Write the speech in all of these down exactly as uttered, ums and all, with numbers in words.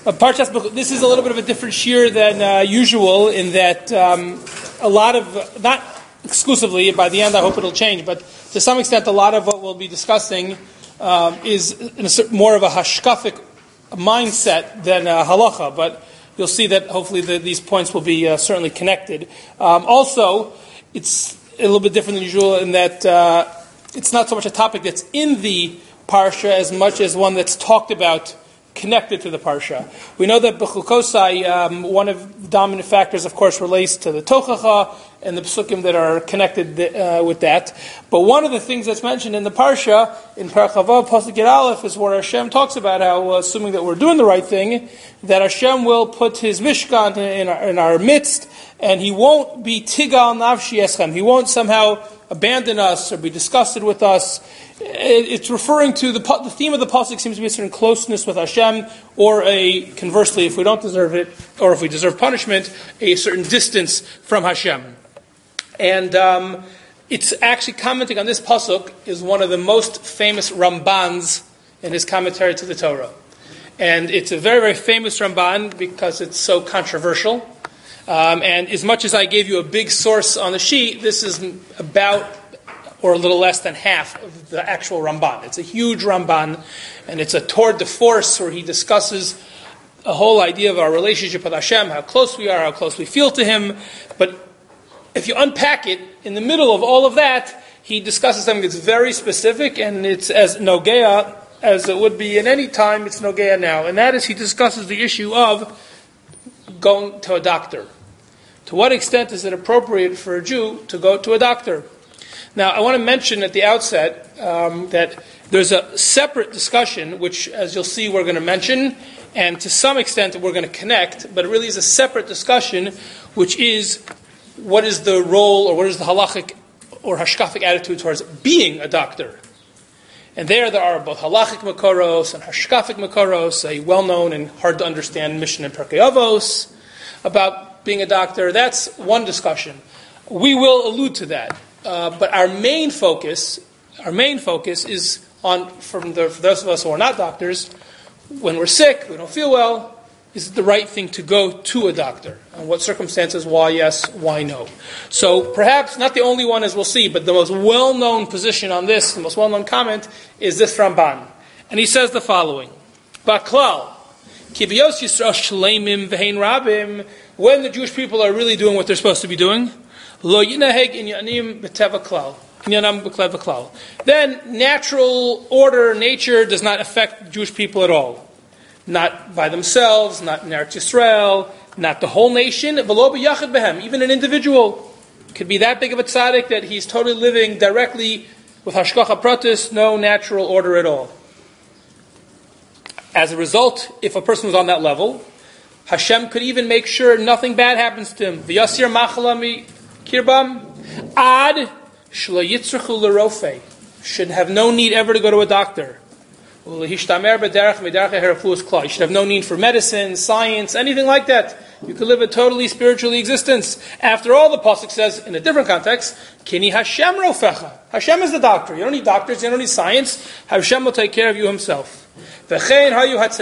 Uh, Parshas Bechukos. This is a little bit of a different shir than uh, usual in that um, a lot of, not exclusively, by the end I hope it'll change, but to some extent a lot of what we'll be discussing um, is in a, more of a hashkafic mindset than a halacha, but you'll see that hopefully the, these points will be uh, certainly connected. Um, also, it's a little bit different than usual in that uh, it's not so much a topic that's in the parsha as much as one that's talked about connected to the parsha. We know that Bechukosai, um, one of the dominant factors, of course, relates to the Tochacha and the psukim that are connected uh, with that. But one of the things that's mentioned in the parsha, in Perek Chavav, Pasuk Yud Aleph, is where Hashem talks about how, uh, assuming that we're doing the right thing, that Hashem will put His Mishkan in our, in our midst, and He won't be Tigal Nafshi Eschem. He won't somehow abandon us or be disgusted with us. It's referring to the, the theme of the pasuk seems to be a certain closeness with Hashem, or a conversely, if we don't deserve it, or if we deserve punishment, a certain distance from Hashem. And um, it's actually commenting on this pasuk is one of the most famous Rambans in his commentary to the Torah, and it's a very very famous Ramban because it's so controversial. Um, and as much as I gave you a big source on the sheet, this is about, or a little less than half of the actual Ramban. It's a huge Ramban, and it's a tour de force where he discusses a whole idea of our relationship with Hashem, how close we are, how close we feel to Him. But if you unpack it, in the middle of all of that, he discusses something that's very specific, and it's as nogea as it would be in any time, it's nogea now. And that is, he discusses the issue of going to a doctor. To what extent is it appropriate for a Jew to go to a doctor? Now, I want to mention at the outset um, that there's a separate discussion, which, as you'll see, we're going to mention, and to some extent we're going to connect, but it really is a separate discussion, which is what is the role, or what is the halachic or hashkafic attitude towards being a doctor. And there, there are both halachic makoros and hashkafic makoros, a well-known and hard-to-understand Mishnah in Pirkei Avos about being a doctor. That's one discussion. We will allude to that. Uh, but our main focus, our main focus is on, from the, for those of us who are not doctors, when we're sick, we don't feel well, is it the right thing to go to a doctor? And what circumstances, why yes, why no? So perhaps not the only one, as we'll see, but the most well-known position on this, the most well-known comment, is this Ramban. And he says the following: Baklal, Kibiyos Yisrael Shleimim V'hein Rabim, when the Jewish people are really doing what they're supposed to be doing, Lo Yinaheg Inyanim B'teva Klal. Then natural order, nature, does not affect the Jewish people at all. Not by themselves, not in Eretz Yisrael, not the whole nation, even an individual could be that big of a tzaddik that he's totally living directly with hashgacha pratis, no natural order at all. As a result, if a person was on that level, Hashem could even make sure nothing bad happens to him. V'yasir machalami kirbam ad shlo yitzrachu l'rofei, should have no need ever to go to a doctor. You should have no need for medicine, science, anything like that. You could live a totally spiritually existence. After all, the pasuk says, in a different context, Kini Hashem rofecha. Hashem is the doctor. You don't need doctors, you don't need science. Hashem will take care of you Himself. And asserts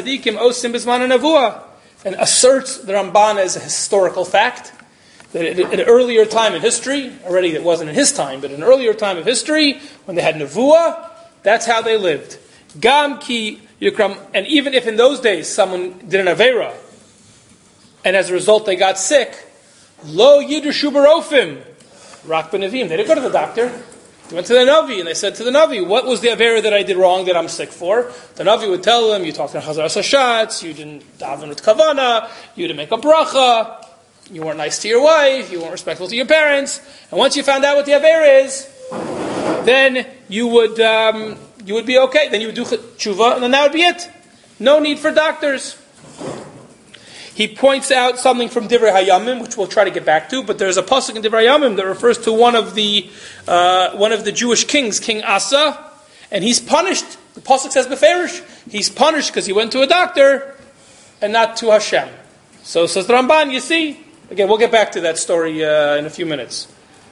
the Ramban as a historical fact, that at an earlier time in history, already it wasn't in his time, but in an earlier time of history, when they had nevuah, that's how they lived. Gam ki yukram, and even if in those days someone did an avera, and as a result they got sick, lo yidushu barofim, rak benavim. They didn't go to the doctor. They went to the Navi, and they said to the Navi, what was the avera that I did wrong that I'm sick for? The Navi would tell them, you talked in Chazar Sashatz, you didn't daven with kavana, you didn't make a bracha, you weren't nice to your wife, you weren't respectful to your parents, and once you found out what the avera is, then you would um, you would be okay. Then you would do tshuva, and then that would be it. No need for doctors. He points out something from Divrei Hayamim, which we'll try to get back to, but there's a pasuk in Divrei Hayamim that refers to one of the uh, one of the Jewish kings, King Asa, and he's punished. The pasuk says beferish, he's punished because he went to a doctor and not to Hashem. So says the Ramban. You see, again, we'll get back to that story uh, in a few minutes.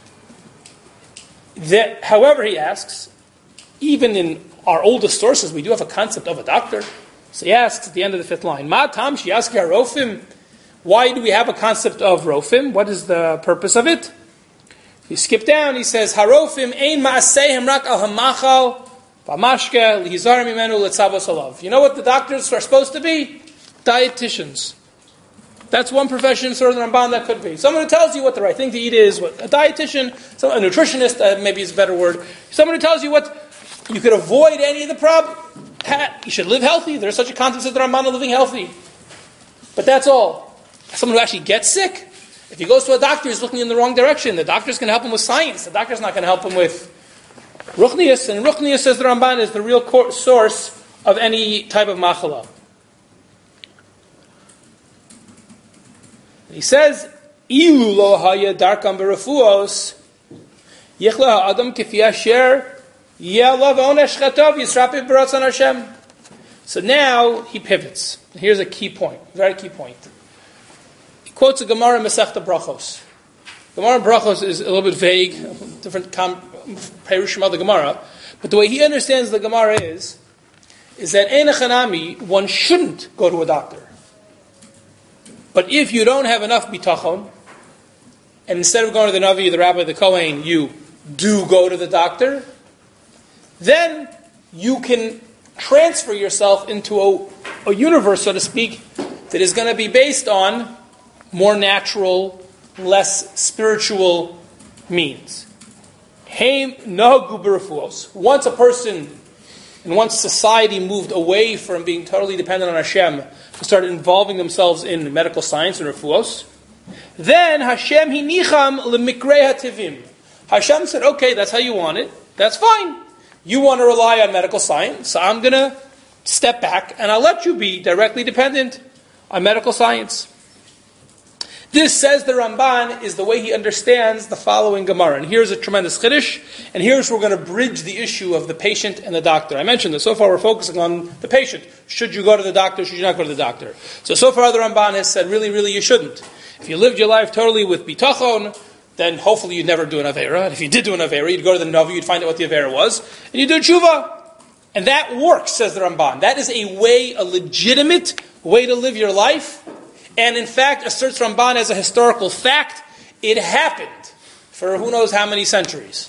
That, however, he asks, even in our oldest sources, we do have a concept of a doctor. So he asks at the end of the fifth line, Ma tam shiyaski harofim? Why do we have a concept of rofim? What is the purpose of it? You skip down, he says, Harofim ein ma'aseihem rak al hamachal v'amashke lihizar mimenu letzavos alav. You know what the doctors are supposed to be? Dietitians. That's one profession, sort of the Ramban, that could be. Someone who tells you what the right thing to eat is, what a dietitian, a nutritionist, uh, maybe is a better word. Someone who tells you what you could avoid any of the problem. You should live healthy. There's such a concept as the Ramban of living healthy. But that's all. Someone who actually gets sick, if he goes to a doctor, he's looking in the wrong direction. The doctor's going to help him with science. The doctor's not going to help him with Ruchnius. And Ruchnius, says the Ramban, is the real core source of any type of machala. He says, Ilu lo haya darkam berefuos, yichla ha'adam kifi asher, yelav onesh chatov, yisrapi b'ratzon Hashem. So now he pivots. Here's a key point, very key point. He quotes a Gemara in Masechta Brachos. Gemara in Brachos is a little bit vague, different perushim of the Gemara, but the way he understands the Gemara is, is that ein echanami, one shouldn't go to a doctor. But if you don't have enough bitachon, and instead of going to the Navi, the Rabbi, the Kohen, you do go to the doctor, then you can transfer yourself into a, a universe, so to speak, that is going to be based on more natural, less spiritual means. Once a person and once society moved away from being totally dependent on Hashem, and started involving themselves in medical science and refuos, then Hashem hinicham lemikrei hativim. Hashem said, okay, that's how you want it. That's fine. You want to rely on medical science, so I'm going to step back and I'll let you be directly dependent on medical science. This, says the Ramban, is the way he understands the following Gemara. And here's a tremendous chiddush, and here's where we're going to bridge the issue of the patient and the doctor. I mentioned this. So far we're focusing on the patient. Should you go to the doctor? Should you not go to the doctor? So, so far the Ramban has said, really, really, you shouldn't. If you lived your life totally with bitachon, then hopefully you'd never do an Avera. And if you did do an Avera, you'd go to the Navi, you'd find out what the Avera was, and you'd do tshuva. And that works, says the Ramban. That is a way, a legitimate way to live your life. And in fact, asserts Ramban as a historical fact, it happened for who knows how many centuries.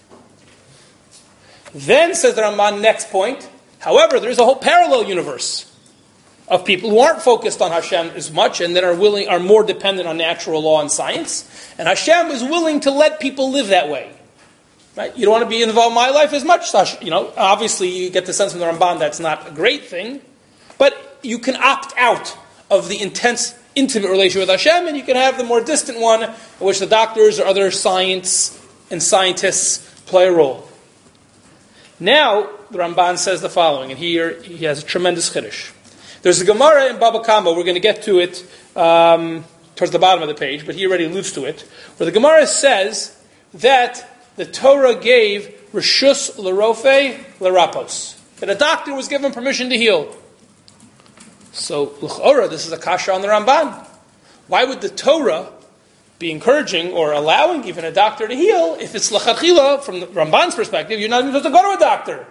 Then, says the Ramban, next point, however, there is a whole parallel universe of people who aren't focused on Hashem as much and that are willing, are more dependent on natural law and science. And Hashem is willing to let people live that way. Right? You don't want to be involved in my life as much. You know, obviously you get the sense from the Ramban that's not a great thing, but you can opt out of the intense, intimate relation with Hashem, and you can have the more distant one, in which the doctors or other science and scientists play a role. Now, the Ramban says the following, and here he has a tremendous chiddush. There's a Gemara in Baba Kama, we're going to get to it um, towards the bottom of the page, but he already alludes to it, where the Gemara says that the Torah gave Rishus L'Rofe L'Rapos, that a doctor was given permission to heal. So, l'chora, this is a kasha on the Ramban. Why would the Torah be encouraging or allowing even a doctor to heal if it's l'chadchila, from the Ramban's perspective, you're not even supposed to go to a doctor?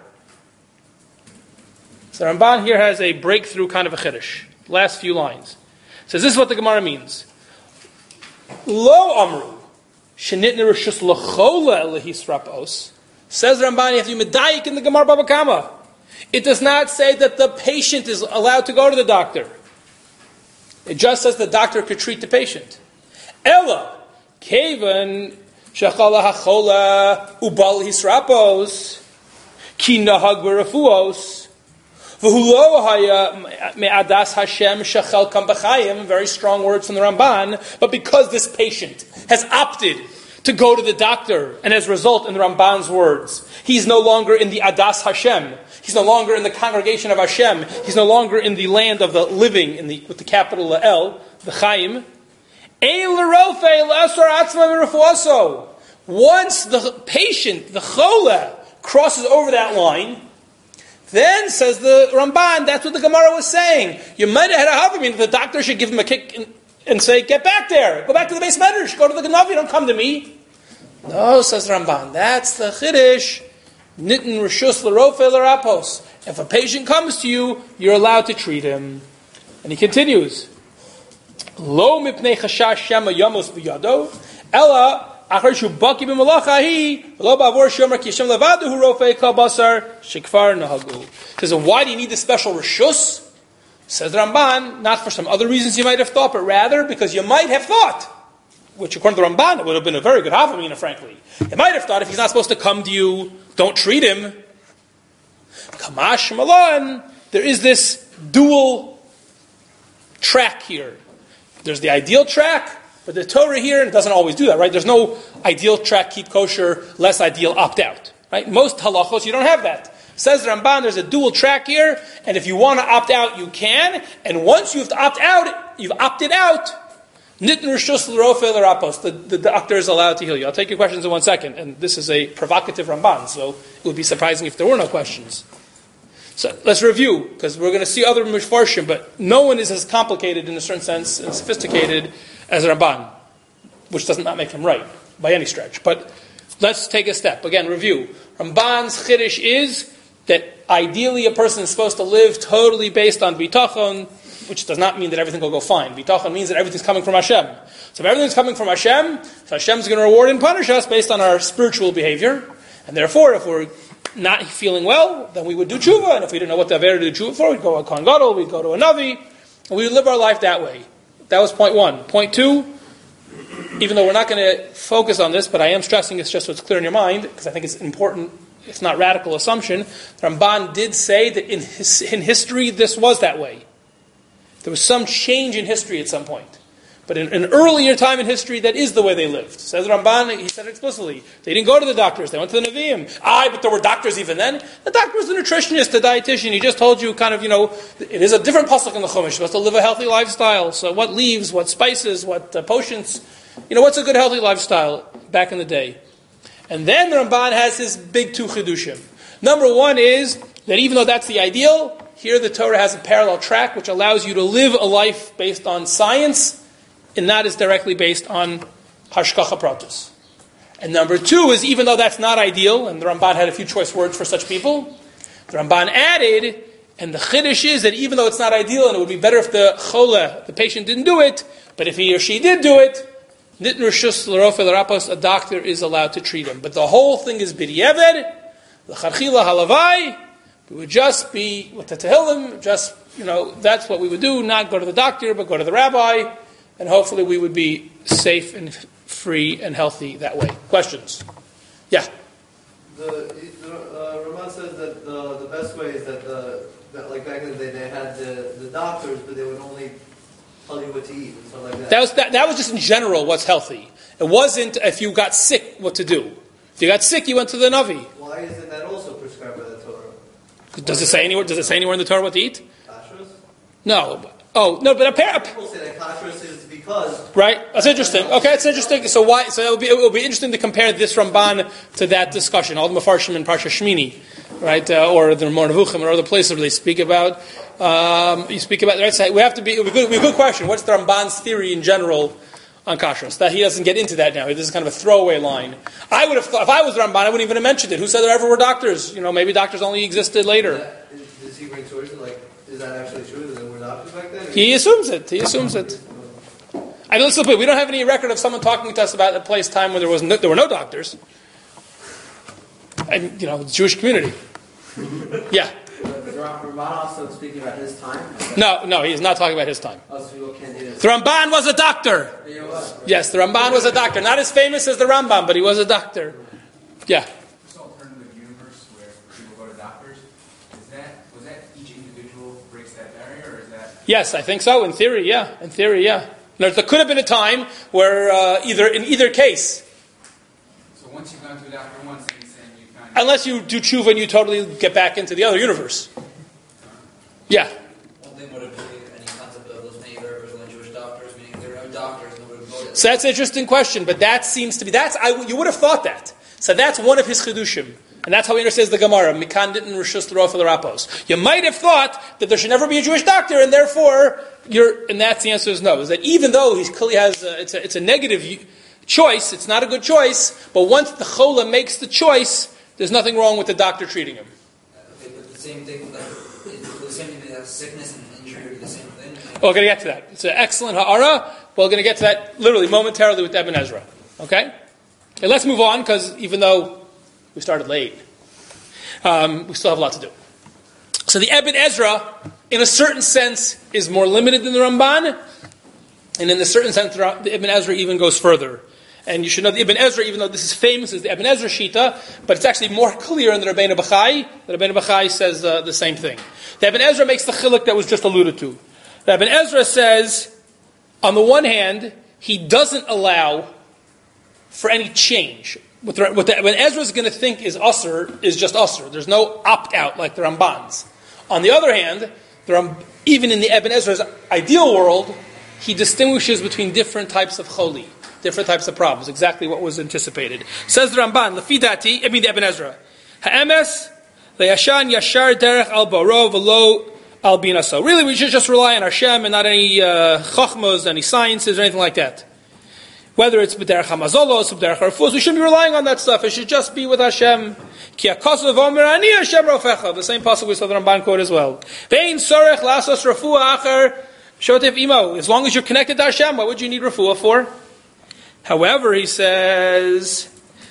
So Ramban here has a breakthrough kind of a chiddush. Last few lines. It says, this is what the Gemara means. Lo amru, shenitne rishus l'chola lehisrapos. Says Ramban, you have to be medayik in the Gemara Baba Kama. It does not say that the patient is allowed to go to the doctor. It just says the doctor could treat the patient. Ella, kevan shachala hachola ubal hisrapos ki nahag v'refuos v'hulo haya me'adas Hashem shachal kam b'chayim. Very strong words from the Ramban. But because this patient has opted to go to the doctor, and as a result, in the Ramban's words, he's no longer in the Adas Hashem. He's no longer in the congregation of Hashem. He's no longer in the land of the living, in the with the capital El, the Chaim. Once the patient, the Chola, crosses over that line, then, says the Ramban, that's what the Gemara was saying. You might have had a havamim. The doctor should give him a kick and, and say, get back there. Go back to the base medrash. Go to the Genavi. Don't come to me. No, says Ramban. That's the chiddush. Nitten rishus l'rofe l'rapos. If a patient comes to you, you're allowed to treat him. And he continues, Lo mipnei chashash shema yamos b'yado, ela achar shu baki b'malacha hi, lo ba'avor shomer ki Hashem levadu hu rofei kol basar shekvar nahagu. He says, why do you need the special reshus? Says Ramban, not for some other reasons you might have thought, but rather because you might have thought, which according to Ramban, it would have been a very good havamina, frankly. You might have thought if he's not supposed to come to you, don't treat him. Kamash malan, there is this dual track here. There's the ideal track, but the Torah here, and it doesn't always do that, right? There's no ideal track, keep kosher, less ideal, opt out. Right? Most halachos, you don't have that. Says Ramban, there's a dual track here, and if you want to opt out, you can. And once you've opt out, you've opted out, nitn rishus l'rofei l'rapos, the the doctor is allowed to heal you. I'll take your questions in one second, and this is a provocative Ramban, so it would be surprising if there were no questions. So let's review, because we're going to see other mishfarshim, but no one is as complicated in a certain sense and sophisticated as Ramban, which does not make him right by any stretch. But let's take a step. Again, review. Ramban's chiddush is that ideally a person is supposed to live totally based on bitachon, which does not mean that everything will go fine. Bitachon means that everything's coming from Hashem. So if everything's coming from Hashem, so Hashem's going to reward and punish us based on our spiritual behavior. And therefore, if we're not feeling well, then we would do tshuva. And if we didn't know what the Avera to do tshuva for, we'd go to a Kohen Gadol, we'd go to a Navi, and we would live our life that way. That was point one. Point two, even though we're not going to focus on this, but I am stressing it's just so it's clear in your mind, because I think it's important. It's not radical assumption. Ramban did say that in his, in history this was that way. There was some change in history at some point. But in an earlier time in history, that is the way they lived. Says Ramban, he said it explicitly. They didn't go to the doctors, they went to the Nevi'im. Aye, but there were doctors even then. The doctor was the nutritionist, the dietitian. He just told you kind of, you know, it is a different pasuk in the Chumash. You're supposed to live a healthy lifestyle. So what leaves, what spices, what uh, potions. You know, what's a good healthy lifestyle back in the day? And then the Ramban has his big two chidushim. Number one is that even though that's the ideal, here the Torah has a parallel track which allows you to live a life based on science and not as directly based on hashkacha pratus. And number two is even though that's not ideal, and the Ramban had a few choice words for such people, the Ramban added, and the chiddush is that even though it's not ideal and it would be better if the chole, the patient, didn't do it, but if he or she did do it, nitn rishus l'rofei l'rapos, a doctor is allowed to treat him. But the whole thing is b'di'evad, l'charchila halavai, we would just be with the tehillim, just, you know, that's what we would do, not go to the doctor, but go to the rabbi, and hopefully we would be safe and free and healthy that way. Questions? Yeah? The, the uh, Ramban says that the, the best way is that, the, that, like back in the day, they had the, the doctors, but they would only tell you what to eat and stuff like that. That was, that, that was just in general what's healthy. It wasn't if you got sick what to do. If you got sick, you went to the Navi. Why isn't that also prescribed by the Torah? Does it say anywhere? Does it say anywhere in the Torah what to eat? Kashrus? No. Oh no, but apparently people say that kashrus is because right. That's interesting. Okay, it's interesting. So why? So it will be it will be interesting to compare this Ramban to that discussion. All the Mefarshim and Parsha Shmini, right, uh, or the Mor Nevuchim or other places where they speak about. Um, you speak about right. So we have to be. It would be, good, it would be a good question. What's the Ramban's theory in general on kashrus? That he doesn't get into that now. This is kind of a throwaway line. I would have thought if I was the Ramban, I wouldn't even have mentioned it. Who said there ever were doctors? You know, maybe doctors only existed later. That, does he bring sources like? Is that actually true that there were doctors back then? He assumes it. He assumes it. I mean, listen, we don't have any record of someone talking to us about a place, time when there was no, there were no doctors. And you know, the Jewish community. Yeah. Is Ramban also speaking about his time? No, no, he is not talking about his time. Oh, so people can't do this. The Ramban was a doctor. You know what? Yes, the Ramban was a doctor. Not as famous as the Rambam, but he was a doctor. Yeah. This alternative universe where people go to doctors, is that was that each individual breaks that barrier, or is that? Yes, I think so. In theory, yeah. In theory, yeah. There could have been a time where uh, either in either case. So once you've gone to a doctor once, and he's saying you kind of. Unless you do tshuva and you totally get back into the other universe. Yeah. Well, then would it be any concept of those many there were only Jewish doctors, meaning there are no doctors that would have voted? So that's an interesting question, but that seems to be, that's, I, you would have thought that. So that's one of his chidushim. And that's how he understands the Gemara. Mikan didn't rishus l'rofei l'rapos. You might have thought that there should never be a Jewish doctor, and therefore, you're, and that's the answer is no. Is that even though he clearly has, a, it's, a, it's a negative choice, it's not a good choice, but once the chola makes the choice, there's nothing wrong with the doctor treating him. Okay, but the same thing, like, it, the same thing that sickness and injury would be the same thing? We're going to get to that. It's an excellent ha'ara. We're going to get to that literally momentarily with Ibn Ezra. Okay? Okay, let's move on, because even though we started late, um, we still have a lot to do. So the Ibn Ezra, in a certain sense, is more limited than the Ramban, and in a certain sense, the Ibn Ezra even goes further. And you should know the Ibn Ezra, even though this is famous as the Ibn Ezra Shita, but it's actually more clear in the Rabbeinu Bachai. The Rabbeinu Bachai says uh, the same thing. The Ibn Ezra makes the chiluk that was just alluded to. The Ibn Ezra says, on the one hand, he doesn't allow for any change. What, the, what the Ibn Ezra is going to think is usr is just usr. There's no opt-out like the Ramban's. On the other hand, the Ram, even in the Ibn Ezra's ideal world, he distinguishes between different types of choli, different types of problems, exactly what was anticipated. Says the Ramban, Lafidati, I mean the Ibn Ezra, Ha'emes, Le'yashan yashar derech al baro v'lo al binaso. Really, we should just rely on Hashem and not any uh, chachmos, any sciences, or anything like that. Whether it's b'derech hamazolos, b'derech harfuz, we shouldn't be relying on that stuff. It should just be with Hashem. Ki akasav omer ani Hashem rofecha. The same passage we saw the Ramban quote as well. Vein sorech lasos refuah acher shotev imo. As long as you're connected to Hashem, what would you need refuah for? However, he says,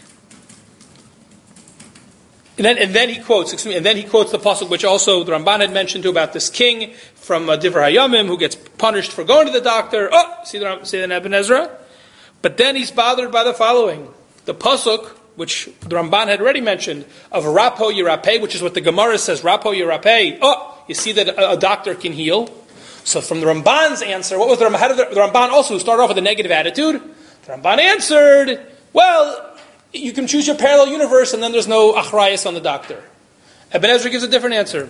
and then, and then he quotes, excuse me, and then he quotes the pasuk which also the Ramban had mentioned too about this king from uh, Divrei Hayamim who gets punished for going to the doctor. Oh, see the see the Ibn Ezra. But then he's bothered by the following: the pasuk which the Ramban had already mentioned of Rapo Yirapeh, which is what the Gemara says, Rapo Yirapeh. Oh, you see that a, a doctor can heal. So from the Ramban's answer, what was the Ramban? How did the, the Ramban also start off with a negative attitude? The Ramban answered, well, you can choose your parallel universe and then there's no achrayas on the doctor. Ibn Ezra gives a different answer.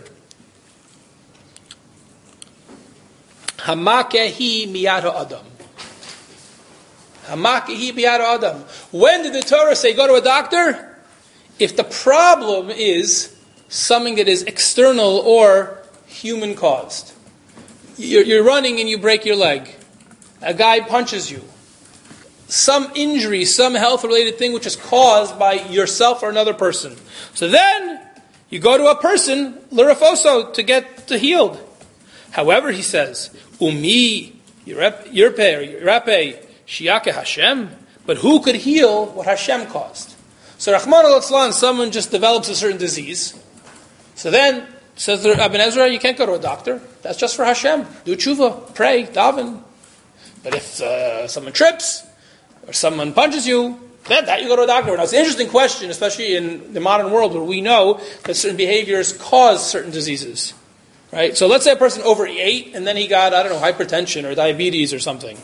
Hamakehi miyad adam. Hamakehi miyad adam. When did the Torah say go to a doctor? If the problem is something that is external or human caused. You're, you're running and you break your leg. A guy punches you. Some injury, some health-related thing which is caused by yourself or another person. So then, you go to a person, l'rafoso, to get to healed. However, he says, Umi, Yirpe, Yirape, Shiake Hashem, but who could heal what Hashem caused? So Rahman al-Atzlan, someone just develops a certain disease. So then, says the Ibn Ezra, you can't go to a doctor. That's just for Hashem. Do tshuva, pray, daven. But if uh, someone trips, or someone punches you, then that you go to a doctor. Now it's an interesting question, especially in the modern world where we know that certain behaviors cause certain diseases. Right? So let's say a person overate and then he got, I don't know, hypertension or diabetes or something.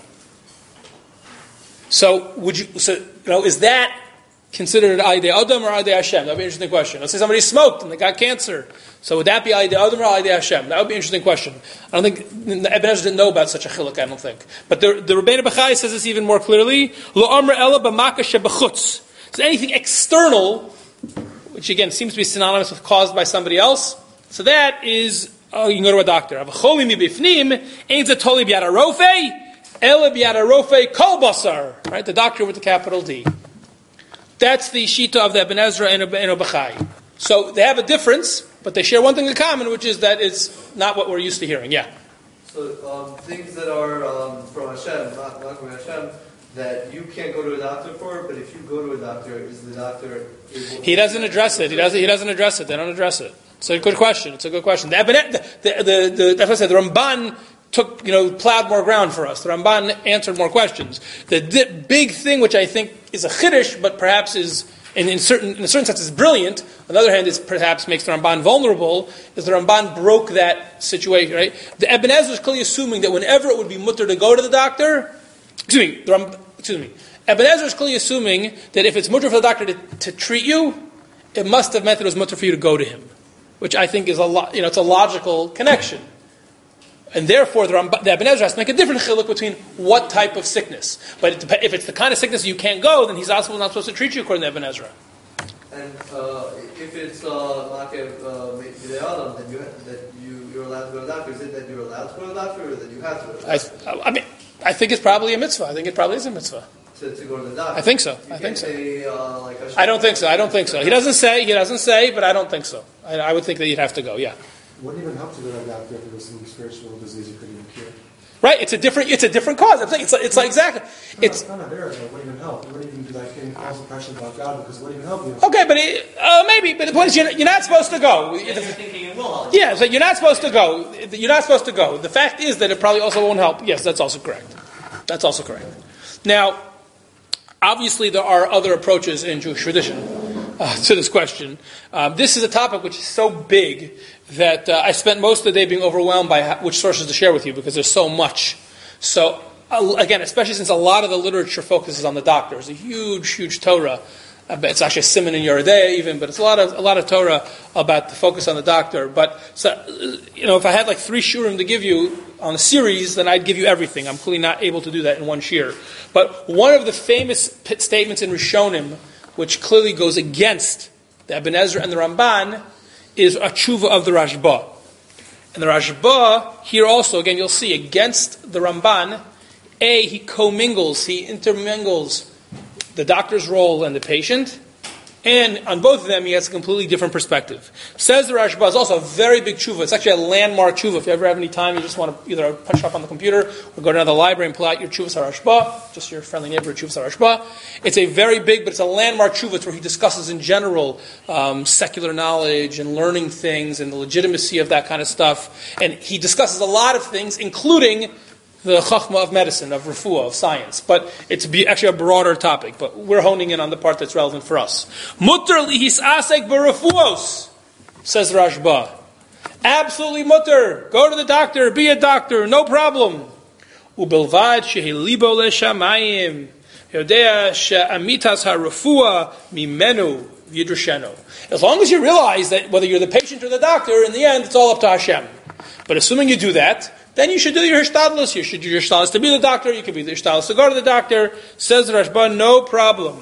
So would you so you know, is that considered Aydei Adam or Aydei Hashem? That would be an interesting question. Let's say somebody smoked and they got cancer. So would that be Aydei Adam or Aydei Hashem? That would be an interesting question. I don't think, the Ibn Ezra didn't know about such a chiluk, I don't think. But the, the Rabbeinu Bachai says this even more clearly. Lo amra ela b'maka shebechutz. So anything external, which again seems to be synonymous with caused by somebody else, so that is, oh, you can go to a doctor. Avacholi mi bifnim, ein zatoli b'yad harofei, ela b'yad harofei kol basar. Right? The doctor with the capital D. That's the shita of the Ibn Ezra and Ibn Bachai. So they have a difference, but they share one thing in common, which is that it's not what we're used to hearing. Yeah. So um, things that are um, from Hashem, not, not from Hashem, that you can't go to a doctor for, but if you go to a doctor, is the doctor able He doesn't address it. He doesn't. He doesn't address it. They don't address it. It's a good question. It's a good question. The, the, the, the, that's what I said. The Ramban took, you know, plowed more ground for us. The Ramban answered more questions. The di- big thing, which I think is a chiddush, but perhaps is, in, in certain in a certain sense, is brilliant. On the other hand, it perhaps makes the Ramban vulnerable. Is the Ramban broke that situation? Right? The Ibn Ezra is clearly assuming that whenever it would be mutter to go to the doctor, excuse me, the Ram, excuse me, Ibn Ezra is clearly assuming that if it's mutter for the doctor to, to treat you, it must have meant that it was mutter for you to go to him, which I think is a lo- you know it's a logical connection. And therefore, the, Ramb- the Ibn Ezra has to make a different chiluk between what type of sickness. But it dep- if it's the kind of sickness you can't go, then he's also not supposed to treat you according to Ibn Ezra. And uh, if it's makev b'dei adam, then you that you you're allowed to go to the doctor. Is it that you're allowed to go to the doctor, or that you have to go to the doctor? I, I mean, I think it's probably a mitzvah. I think it probably is a mitzvah. to, to go to the doctor. I think so. You I can't think so. say, uh, like a I don't think so. I don't think so. He doesn't say. He doesn't say, but I don't think so. I, I would think that you'd have to go. Yeah. Wouldn't even help to go to the doctor if there was some spiritual disease you couldn't even cure. Right. It's a different. It's a different cause. I'm saying it's like, it's like exactly. No, It's no, no, there it wouldn't even help. It wouldn't even be like getting false impression about God because it wouldn't even help you. okay, but it, uh, maybe. But the point is, you're, you're not supposed to go. You're thinking it will help. Yeah. So you're not supposed to go. You're not supposed to go. The fact is that it probably also won't help. Yes, that's also correct. That's also correct. Now, obviously, there are other approaches in Jewish tradition uh, to this question. Um, this is a topic which is so big that uh, I spent most of the day being overwhelmed by how, which sources to share with you because there's so much. So, uh, again, especially since a lot of the literature focuses on the doctor. It's a huge, huge Torah. Uh, it's actually a Siman in Yoredea even, but it's a lot of a lot of Torah about the focus on the doctor. But, so, uh, you know, if I had like three shurim to give you on a series, then I'd give you everything. I'm clearly not able to do that in one shir. But one of the famous pit statements in Rishonim, which clearly goes against the Ibn Ezra and the Ramban, is a tshuva of the Rashba. And the Rashba, here also, again, you'll see, against the Ramban, A, he commingles, he intermingles the doctor's role and the patient, and on both of them, he has a completely different perspective. Says the Rashba, it's also a very big tshuva. It's actually a landmark tshuva. If you ever have any time, you just want to either punch it up on the computer or go to another library and pull out your Tshuvas HaRashba, just your friendly neighbor Tshuvas HaRashba. It's a very big, but it's a landmark tshuva. It's where he discusses in general um, secular knowledge and learning things and the legitimacy of that kind of stuff. And he discusses a lot of things, including the chachma of medicine, of refuah, of science. But it's be actually a broader topic. But we're honing in on the part that's relevant for us. Mutter lihis asek b'refuos, says Rashba. Absolutely mutter. Go to the doctor, be a doctor, no problem. Ubilvad shehi libo leshamayim. Yodea she'amitas ha-refuah mimenu v'yidrashenu. As long as you realize that whether you're the patient or the doctor, in the end, it's all up to Hashem. But assuming you do that, then you should do your hishtadlus. You should do your hishtadlus to be the doctor. You could be the hishtadlus to go to the doctor. Says the Rashba, no problem.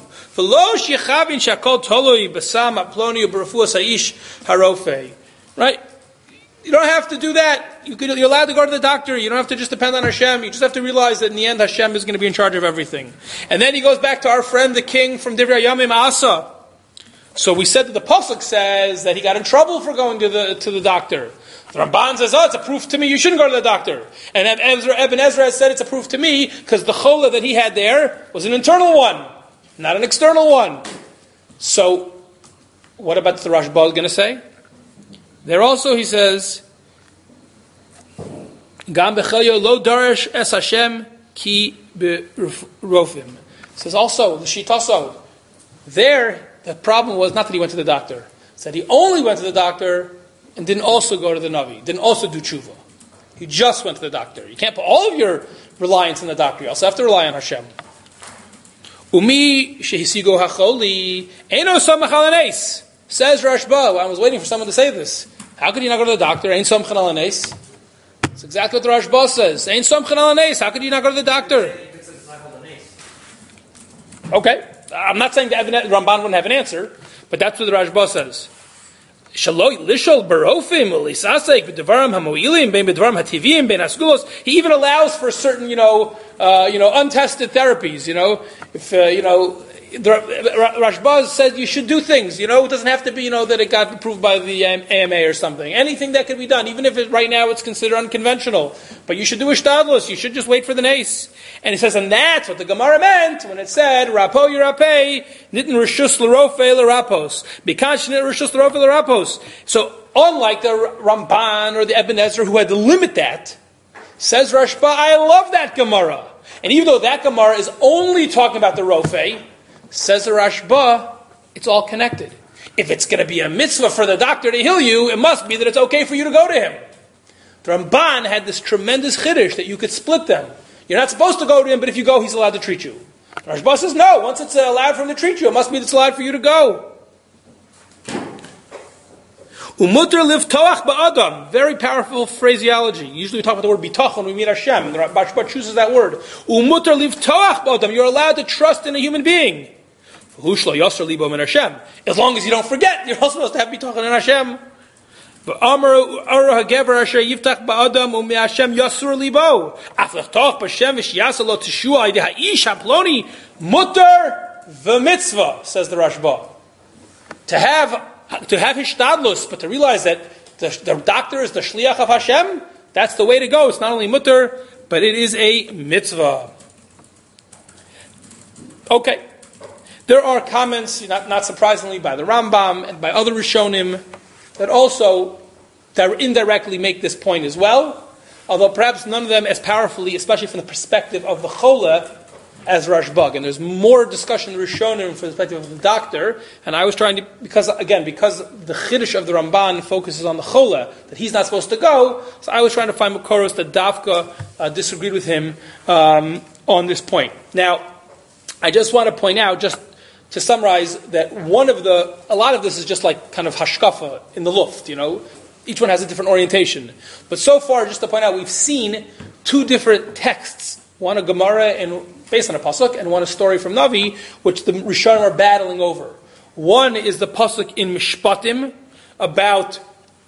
Right? You don't have to do that. You could, you're allowed to go to the doctor. You don't have to just depend on Hashem. You just have to realize that in the end, Hashem is going to be in charge of everything. And then he goes back to our friend, the king from Divrei Yamim Asa. So we said that the pasuk says that he got in trouble for going to the to the doctor. The Ramban says, oh, it's a proof to me, you shouldn't go to the doctor. And Ezra, Ibn Ezra has said it's a proof to me, because the chola that he had there was an internal one, not an external one. So, what about the Rashba is going to say? There also he says, Gam bechelyo lo darash es Hashem ki berofim. Says also, the Shitaso, there, the problem was not that he went to the doctor. It said he only went to the doctor and didn't also go to the Navi, didn't also do tshuva. He just went to the doctor. You can't put all of your reliance on the doctor. You also have to rely on Hashem. Umi shehisigo hacholi eno samach al hanes. Says Rashba, I was waiting for someone to say this. How could you not go to the doctor? Ein samach al hanes. That's exactly what the Rashba says. Ein samach al hanes. How could you not go to the doctor? Okay. I'm not saying that Ramban wouldn't have an answer, but that's what the Rashba says. He even allows for certain, you know, uh, you know, untested therapies. You know, if uh, you know, the Rashba said you should do things. You know, it doesn't have to be, you know, that it got approved by the A M A or something. Anything that could be done, even if it, right now it's considered unconventional. But you should do a shtadlus. You should just wait for the nace. And he says, and that's what the Gemara meant when it said, Rapo Yerapeh, Nitin Rishus L'Rofe L'Rapos. Bikash Nitin Rishus L'Rofe L'Rapos. So, unlike the Ramban or the Ibn Ezra who had to limit that, says Rashba, I love that Gemara. And even though that Gemara is only talking about the Rofe, says the Rashba, it's all connected. If it's going to be a mitzvah for the doctor to heal you, it must be that it's okay for you to go to him. The Ramban had this tremendous chiddush that you could split them. You're not supposed to go to him, but if you go, he's allowed to treat you. The Rashba says, no, once it's allowed for him to treat you, it must be that it's allowed for you to go. Umuter livtoach ba'adam. Very powerful phraseology. Usually we talk about the word bitachon when we meet Hashem. The Rashba chooses that word. Umuter livtoach ba'adam. You're allowed to trust in a human being. As long as you don't forget, you're also supposed to have bitachon in Hashem. V'amar ara hagever asher yiftach ba'adam u'mi Hashem yasur libo. Aflachtoch b'Hashem v'shiyasa lo teshua ide ha'ish haploni mutar v'mitzvah, says the Rashba. To have to have hishtadlus, but to realize that the, the doctor is the shliach of Hashem, that's the way to go. It's not only mutar, but it is a mitzvah. Okay. There are comments, not, not surprisingly, by the Rambam and by other Rishonim that also that indirectly make this point as well, although perhaps none of them as powerfully, especially from the perspective of the Chola, as Rashbag. And there's more discussion in Rishonim from the perspective of the doctor, and I was trying to, because again, because the Chiddush of the Ramban focuses on the Chola, that he's not supposed to go, so I was trying to find Makoros that Dafka uh, disagreed with him um, on this point. Now, I just want to point out, just to summarize, that one of the, a lot of this is just like kind of hashkafa in the luft, you know. Each one has a different orientation. But so far, just to point out, we've seen two different texts. One a Gemara and based on a pasuk, and one a story from Navi, which the Rishonim are battling over. One is the pasuk in Mishpatim about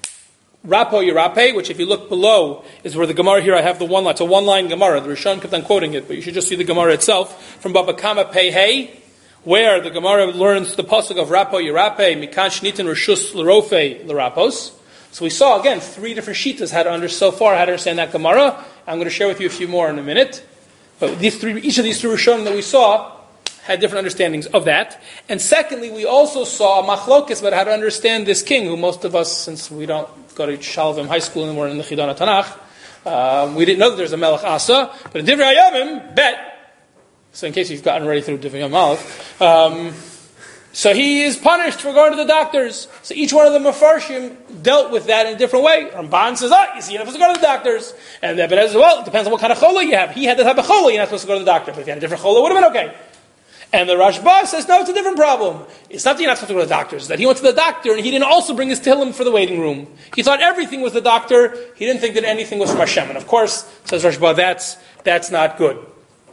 Rapo Yerape, which if you look below is where the Gemara here, I have the one line, it's a one-line Gemara. The Rishonim kept on quoting it, but you should just see the Gemara itself from Baba Kama Pei Hey, where the Gemara learns the pasuk of Rapo Yerape, Mikan Shnitin Rishus L'Rofe L'Rapos. So we saw again three different shitas how to under so far how to understand that Gemara. I'm going to share with you a few more in a minute. But these three, each of these three Rishonim that we saw had different understandings of that. And secondly, we also saw a machlokes about how to understand this king, who most of us, since we don't go to Shalvim High School anymore in the Chidana Tanakh, um, we didn't know that there's a Melech Asa, but in Divrei Hayamim, bet. So in case you've gotten ready through Divrei Hayamim, um, so he is punished for going to the doctors. So each one of the Mefarshim dealt with that in a different way. Ramban says, oh, you see, you're not supposed to go to the doctors. And the Ibn Ezra says, well, it depends on what kind of chola you have. He had the type of chola, you're not supposed to go to the doctor. But if you had a different chola, it would have been okay. And the Rashba says, no, it's a different problem. It's not that you're not supposed to go to the doctors. It's that he went to the doctor and he didn't also bring his Tehillim for the waiting room. He thought everything was the doctor. He didn't think that anything was from Hashem. And of course, says Rashba, that's, that's not good.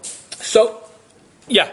So, yeah.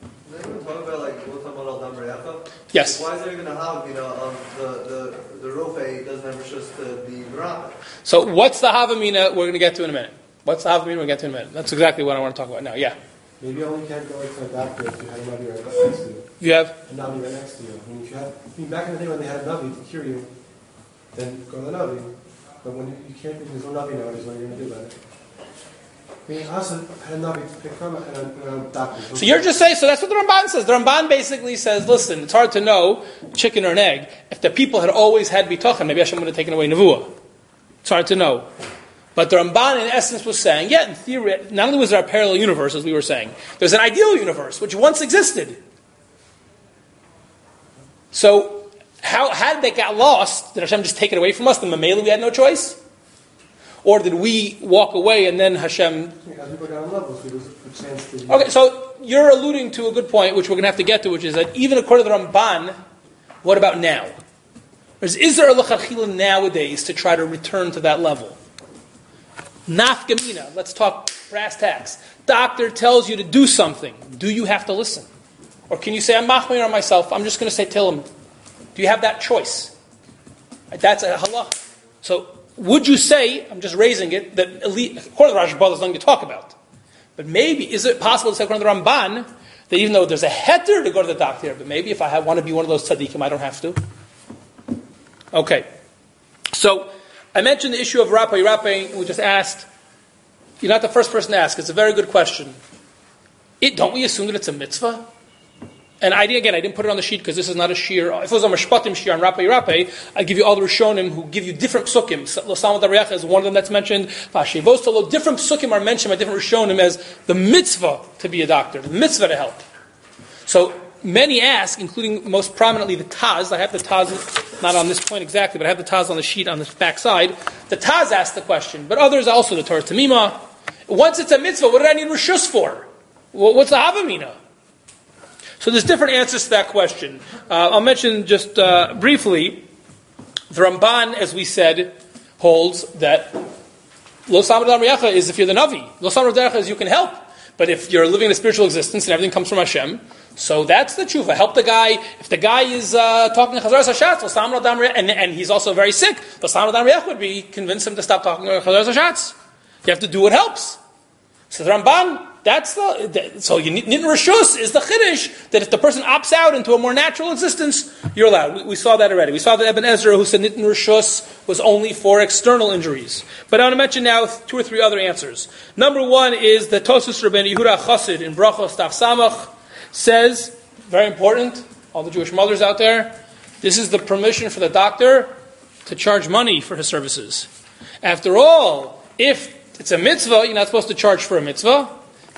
Yes. Why is there even a havamina of the the the rofe doesn't have rishus to be merape? So what's the havamina? We're going to get to in a minute. What's the havamina? We're going to get to in a minute. That's exactly what I want to talk about now. Yeah. Maybe you only can't go to a doctor if you have a navi right next to you. You have a navi right next to you. I mean, if you have, I mean, back in the day when they had a navi to cure you, then go to the navi. But when you, you can't, there's no navi nowadays. What are you going to do about it? I mean, Hassan had a navi to pick from and a doctor. So you're just saying, so that's what the Ramban says. The Ramban basically says, listen, it's hard to know, chicken or an egg. If the people had always had bitachon, maybe Hashem would have taken away nevuah. It's hard to know. But the Ramban, in essence, was saying, yeah, in theory, not only was there a parallel universe, as we were saying, there's an ideal universe, which once existed. So, how, how did they get lost? Did Hashem just take it away from us? Then Mamela, we had no choice? Or did we walk away and then Hashem... Okay, so you're alluding to a good point, which we're going to have to get to, which is that even according to the Ramban, what about now? Is, is there a l'chachila nowadays to try to return to that level? Nafkamina, let's talk brass tacks. Doctor tells you to do something. Do you have to listen? Or can you say, I'm machmir on myself, I'm just going to say Tillim. Do you have that choice? That's a halach. So, would you say, I'm just raising it, that according to the Rashba, there's nothing to talk about. But maybe, is it possible to say according to the Ramban, that even though there's a heter to go to the doctor, but maybe if I have, want to be one of those tzaddikim, I don't have to? Okay. So, I mentioned the issue of Rapo Yerape, we just asked, you're not the first person to ask, it's a very good question. It, don't we assume that it's a mitzvah? And I again, I didn't put it on the sheet because this is not a shir. If it was a Mishpatim shir on Rapo Yerape, I'd give you all the Rishonim who give you different psukim. L'samad Ariach is one of them that's mentioned. Vashevostalo, different psukim are mentioned by different Rishonim as the mitzvah to be a doctor, the mitzvah to help. So many ask, including most prominently the Taz. I have the Taz, not on this point exactly, but I have the Taz on the sheet on the back side. The Taz asked the question, but others also, the Torah Tamima. Once it's a mitzvah, what did I need Rishus for? What's the Havamina? So there's different answers to that question. Uh, I'll mention just uh, briefly, the Ramban, as we said, holds that Lo Samad Amriyacha is if you're the Navi. Lo Samad Amriyacha is you can help. But if you're living in a spiritual existence and everything comes from Hashem, so that's the tshuva. Help the guy. If the guy is uh, talking Chazaras Hashatz, and, and he's also very sick, the Samar Dam Riach would be convince him to stop talking Chazaras Hashatz. You have to do what helps. So the Ramban, that's the, the so you Nitin Rishus is the chiddush that if the person opts out into a more natural existence, you're allowed. We, we saw that already. We saw that Ibn Ezra who said Nitin Rishus was only for external injuries. But I want to mention now two or three other answers. Number one is the Tosus Rabbeinu Yehuda Chassid in Brachos Daf Samach says, very important, all the Jewish mothers out there, this is the permission for the doctor to charge money for his services. After all, if it's a mitzvah, you're not supposed to charge for a mitzvah.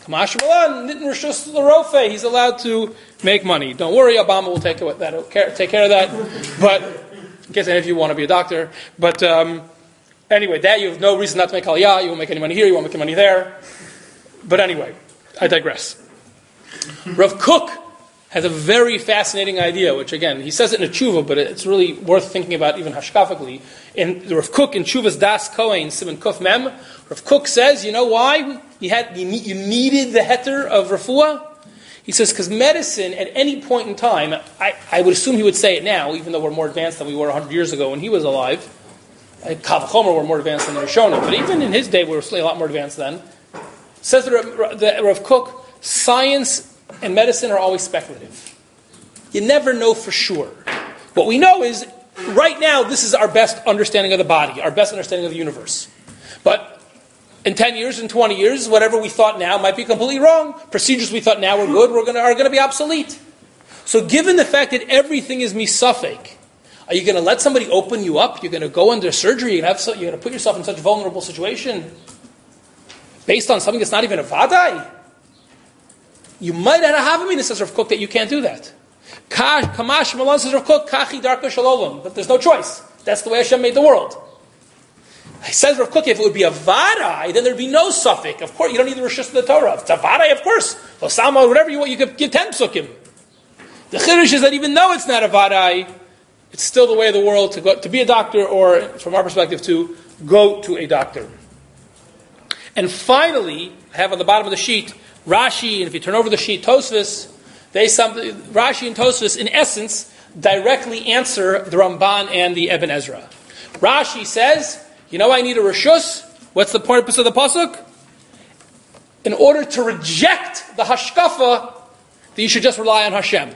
He's allowed to make money. Don't worry, Obama will take that, take care of that. But in case any of you want to be a doctor, but um, anyway, that you have no reason not to make aliyah. You won't make any money here. You won't make any money there. But anyway, I digress. Rav Kook has a very fascinating idea, which again, he says it in a tshuva, but it's really worth thinking about even hashkafically. In Rav Kook in Tshuva's Das Kohen, Simon Kuf Mem, Rav Kook says, you know why you had you, need, you needed the heter of refuah? He says, because medicine, at any point in time, I, I would assume he would say it now, even though we're more advanced than we were one hundred years ago when he was alive. Kal V'chomer were more advanced than the Rishonim, but even in his day, we were a lot more advanced then. Says the, the Rav Kook, science and medicine are always speculative. You never know for sure. What we know is, right now, this is our best understanding of the body, our best understanding of the universe. But in ten years, in twenty years, whatever we thought now might be completely wrong. Procedures we thought now were good we're gonna, are going to be obsolete. So given the fact that everything is misafek, are you going to let somebody open you up? You're going to go under surgery? You're going to, have, you're going to put yourself in such a vulnerable situation based on something that's not even a vadai? You might have a havamina, says Rav Kook, that you can't do that. Kamash Malan says Rav Kook, kachi darka shalom. But there's no choice. That's the way Hashem made the world. He says Rav Kook, if it would be a vadai, then there'd be no suffix. Of course, you don't need the rishus of the Torah. If it's a vadai, of course. Osama, whatever you want, you could give ten psukim. The chiddush is that even though it's not a vadai, it's still the way of the world to go to be a doctor, or from our perspective, to go to a doctor. And finally, I have on the bottom of the sheet Rashi, and if you turn over the sheet, Tosfos, they some, Rashi and Tosfos, in essence, directly answer the Ramban and the Ibn Ezra. Rashi says, you know I need a rishus. What's the purpose of the pasuk? In order to reject the hashkafa, that you should just rely on Hashem.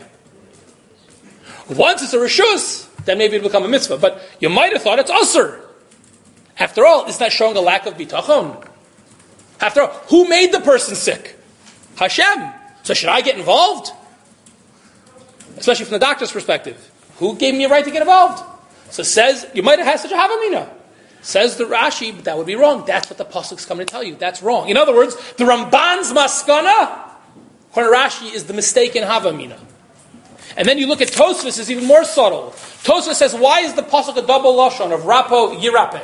Once it's a rishus, then maybe it'll become a mitzvah. But you might have thought it's usr. After all, is that showing a lack of bitachon? After all, who made the person sick? Hashem. So should I get involved? Especially from the doctor's perspective. Who gave me a right to get involved? So says, you might have had such a havamina. Says the Rashi, but that would be wrong. That's what the pasuk's coming to tell you. That's wrong. In other words, the Ramban's maskana, according to Rashi, is the mistaken havamina. And then you look at Tosfos, it's even more subtle. Tosfos says, why is the pasuk a double lashon of rapo yirape?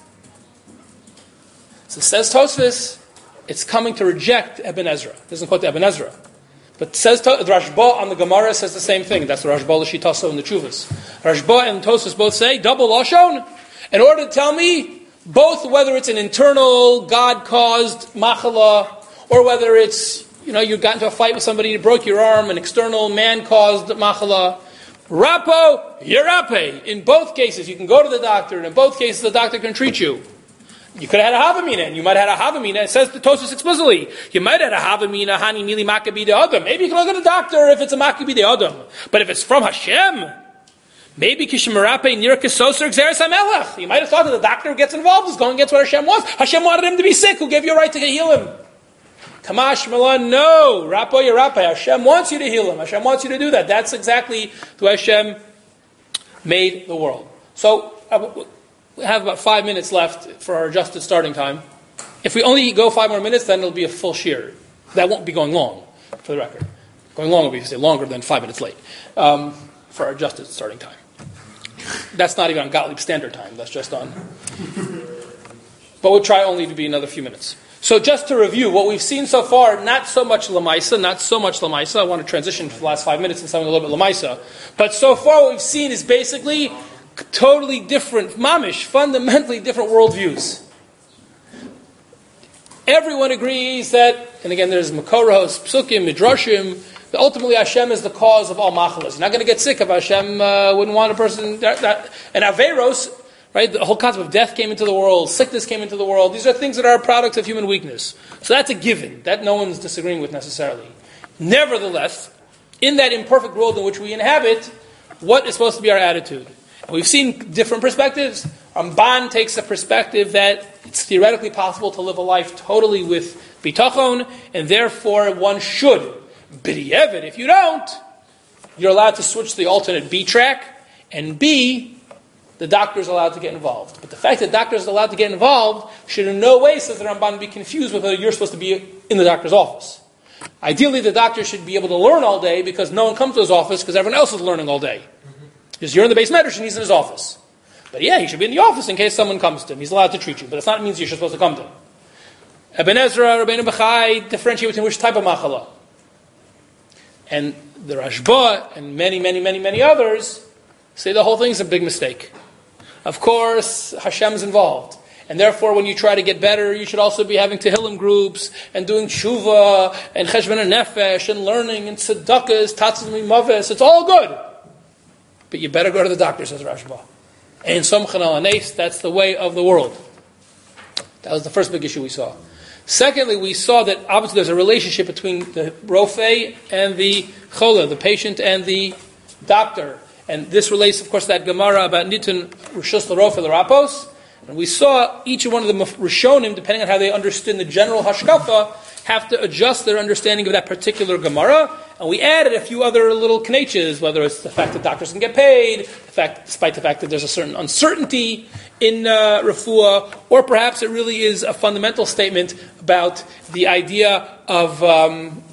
So says Tosfos, it's coming to reject Ibn Ezra. It doesn't quote the Ibn Ezra. But says the Rashba on the Gemara says the same thing. That's the Rashba l'shitaso in the Chuvas. Rashba and Tosfos both say, double lashon, in order to tell me both whether it's an internal God-caused machala, or whether it's, you know, you got into a fight with somebody, you broke your arm, an external man-caused machala. Rapo yirape. In both cases, you can go to the doctor, and in both cases, the doctor can treat you. You could have had a havamina, and you might have had a havamina. It says the Tosfos explicitly. You might have had a havamina, hani mili makabi de adam. Maybe you can look at the doctor if it's a makabi de adam. But if it's from Hashem, maybe kishimarape nirkasoser xeris hamelech. You might have thought that the doctor who gets involved is going against what Hashem wants. Hashem wanted him to be sick. Who gave you a right to heal him? Kamash Malan, no. Rapo yirape. Hashem wants you to heal him. Hashem wants you to do that. That's exactly the way Hashem made the world. So, uh, we have about five minutes left for our adjusted starting time. If we only go five more minutes, then it'll be a full shear. That won't be going long, for the record. Going long will be, say, longer than five minutes late um, for our adjusted starting time. That's not even on Gottlieb standard time. That's just on. But we'll try only to be another few minutes. So just to review, what we've seen so far, not so much Lamaisa, not so much Lamaisa. I want to transition for the last five minutes into something a little bit Lamaisa. But so far what we've seen is basically totally different, mamish, fundamentally different worldviews. Everyone agrees that, and again, there's Makoros, Psukim, Midrashim, that ultimately Hashem is the cause of all machalas. You're not going to get sick if Hashem uh, wouldn't want a person. That, that, and Averos, right? The whole concept of death came into the world, sickness came into the world. These are things that are products of human weakness. So that's a given. That no one's disagreeing with necessarily. Nevertheless, in that imperfect world in which we inhabit, what is supposed to be our attitude? And we've seen different perspectives. Ramban takes a perspective that it's theoretically possible to live a life totally with bitachon, and therefore one should. B'di'evet, if you don't, you're allowed to switch to the alternate B track, and B, the doctor is allowed to get involved. But the fact that doctors are allowed to get involved should in no way, says the Ramban, be confused with whether you're supposed to be in the doctor's office. Ideally, the doctor should be able to learn all day because no one comes to his office because everyone else is learning all day. Because you're in the base medrash and he's in his office. But yeah, he should be in the office in case someone comes to him. He's allowed to treat you, but it's not means you're supposed to come to him. Ibn Ezra, Rabbeinu Bachai differentiate between which type of machala. And the Rashba and many, many, many, many others say the whole thing is a big mistake. Of course, Hashem's involved. And therefore, when you try to get better, you should also be having Tehillim groups and doing tshuva and cheshvan and nefesh and learning and tzedakahs, tatzim maves. It's all good. But you better go to the doctor, says Rashba. And Somchan al Anes, that's the way of the world. That was the first big issue we saw. Secondly, we saw that obviously there's a relationship between the Rofei and the Chola, the patient and the doctor. And this relates, of course, to that Gemara about Nitun Rishus l'Rofei l'Rapos. And we saw each one of the Rishonim, depending on how they understood the general Hashkafa, have to adjust their understanding of that particular Gemara. And we added a few other little kneches, whether it's the fact that doctors can get paid, the fact, despite the fact that there's a certain uncertainty in uh, refuah, or perhaps it really is a fundamental statement about the idea of um,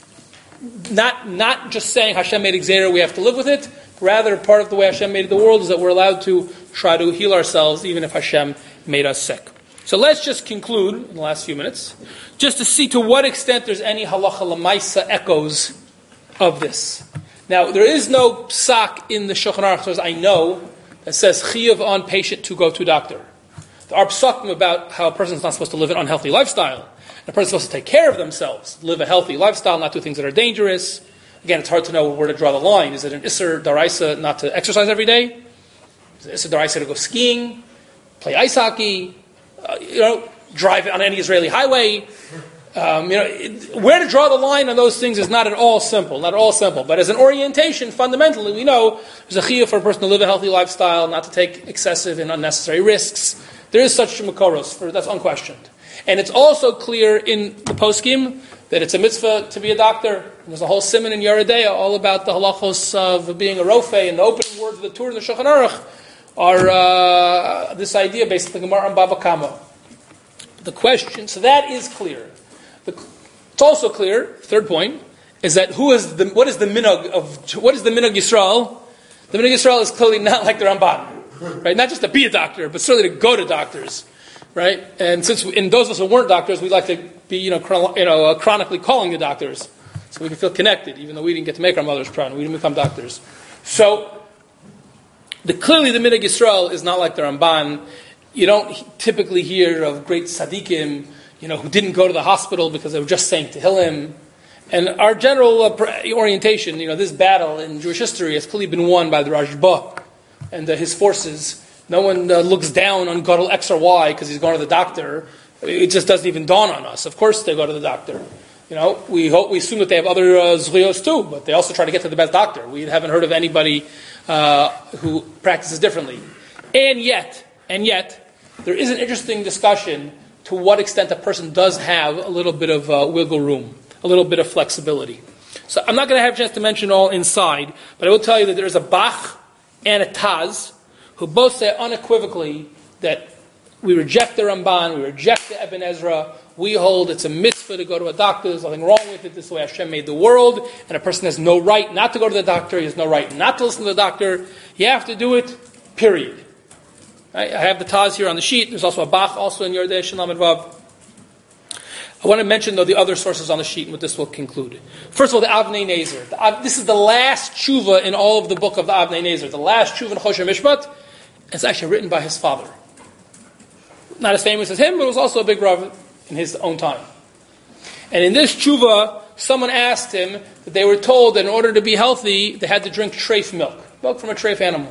not not just saying Hashem made Xera, we have to live with it. Rather, part of the way Hashem made the world is that we're allowed to try to heal ourselves, even if Hashem made us sick. So let's just conclude in the last few minutes, just to see to what extent there's any halacha lamaisa echoes of this. Now, there is no psak in the Shulchan Aruch, as I know, that says chiyuv on patient to go to doctor. There are psakim about how a person is not supposed to live an unhealthy lifestyle. A person is supposed to take care of themselves, live a healthy lifestyle, not do things that are dangerous. Again, it's hard to know where to draw the line. Is it an Isser Daraisa not to exercise every day? Is it Isser Daraisa to go skiing, play ice hockey, uh, you know, drive on any Israeli highway? Um, you know, it, where to draw the line on those things is not at all simple, not at all simple. But as an orientation, fundamentally, we know there's a chiyuv for a person to live a healthy lifestyle, not to take excessive and unnecessary risks. There is such makoros, for that's unquestioned. And it's also clear in the poskim that it's a mitzvah to be a doctor. And there's a whole siman in Yeridea all about the halachos of being a rofei, and the opening words of the Torah and the Shulchan Aruch are uh, this idea, basically, Gemara and Bava Kama. The question, so that is clear. The, it's also clear, third point, is that who is the what is the minhag of what is the minhag Yisrael? The minhag Yisrael is clearly not like the Ramban, right? Not just to be a doctor, but certainly to go to doctors, right? And since we, and those of us who weren't doctors, we like to be, you know, chron- you know, uh, chronically calling the doctors, so we can feel connected, even though we didn't get to make our mothers proud, we didn't become doctors. So, the clearly the minhag Yisrael is not like the Ramban. You don't typically hear of great tzaddikim, you know, who didn't go to the hospital because they were just saying Tehillim. And our general uh, orientation, you know, this battle in Jewish history has clearly been won by the Rashba and uh, his forces. No one uh, looks down on Gadol X or Y because he's going to the doctor. It just doesn't even dawn on us. Of course they go to the doctor. You know, we hope, we assume that they have other uh, zriyos too, but they also try to get to the best doctor. We haven't heard of anybody uh, who practices differently. And yet, and yet, there is an interesting discussion to what extent a person does have a little bit of uh, wiggle room, a little bit of flexibility. So I'm not going to have a chance to mention all inside, but I will tell you that there is a Bach and a Taz who both say unequivocally that we reject the Ramban, we reject the Ibn Ezra, we hold it's a mitzvah to go to a doctor, there's nothing wrong with it, this is the way Hashem made the world, and a person has no right not to go to the doctor, he has no right not to listen to the doctor, you have to do it, period. I have the Taz here on the sheet. There's also a Bach, also in Yordei Shalom and Vav. I want to mention, though, the other sources on the sheet, and what this will conclude. First of all, the Avnei Nezer. The, this is the last tshuva in all of the book of the Avnei Nezer. The last tshuva in Choshen Mishpat. It's actually written by his father. Not as famous as him, but it was also a big Rav in his own time. And in this tshuva, someone asked him that they were told that in order to be healthy, they had to drink treif milk, milk from a treif animal.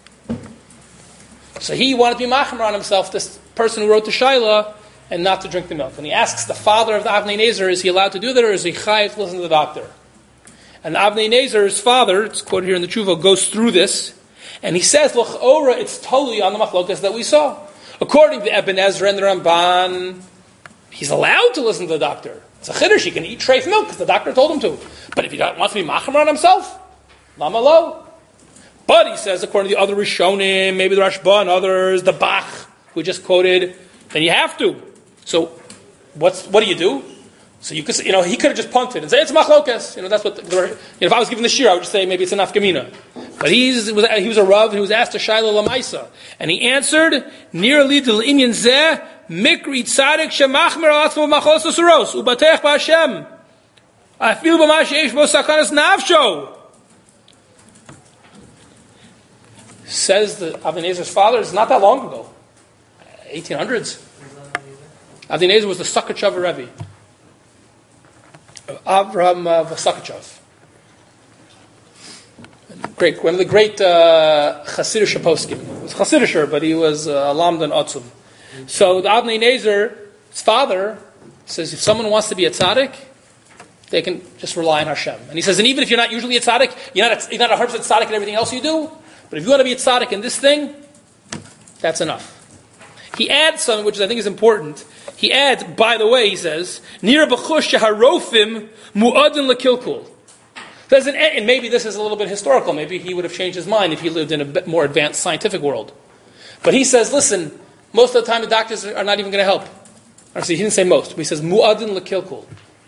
So he wanted to be machmer on himself, this person who wrote the Shaila, and not to drink the milk. And he asks the father of the Avnei Nezer, is he allowed to do that, or is he chayav to listen to the doctor? And Avnei Nezer's father, it's quoted here in the tshuva, goes through this, and he says, l'ch'ora, it's totally on the machlokas that we saw. According to Eben Ezra and the Ramban, he's allowed to listen to the doctor. It's a chiddush, he can eat treif milk because the doctor told him to. But if he wants to be machmer on himself, lama lo. But he says, according to the other Rishonim, maybe the Rashba and others, the Bach, we just quoted, then you have to. So, what's what do you do? So you could, you know, he could have just punted and say it's machlokas. You know, that's what. The, you know, if I was given the shir, I would just say maybe it's an afkamina. But he's he was, he was a rav. He was asked to Shaila Lamaisa, and he answered, "Near lidl inyan zeh mikri tzadik shemachmer atzmo machos usuros ubatech b'Hashem. I feel b'ma sheish bo sakanas nafsho." Says the Avnei Nezer's father. It's not that long ago, eighteen hundreds. Avnei Nezer was the Sakachav Rebbe, Avram uh, Vasakachav. Great, one of the great uh, Hasidic poskim. He was Hasidic, but he was uh, Lamdan Otzum. So the Avnei Nezer's father says, if someone wants to be a tzaddik, they can just rely on Hashem. And he says, and even if you're not usually a tzaddik, you're not a, you're not a one hundred percent tzaddik in everything else you do, but if you want to be a tzaddik in this thing, that's enough. He adds something which I think is important. He adds, by the way, he says, Nira b'chush shaharofim mu'adin lekilkul. And maybe this is a little bit historical. Maybe he would have changed his mind if he lived in a bit more advanced scientific world. But he says, listen, most of the time the doctors are not even going to help. Actually, he didn't say most, but he says mu'adin lekilkul.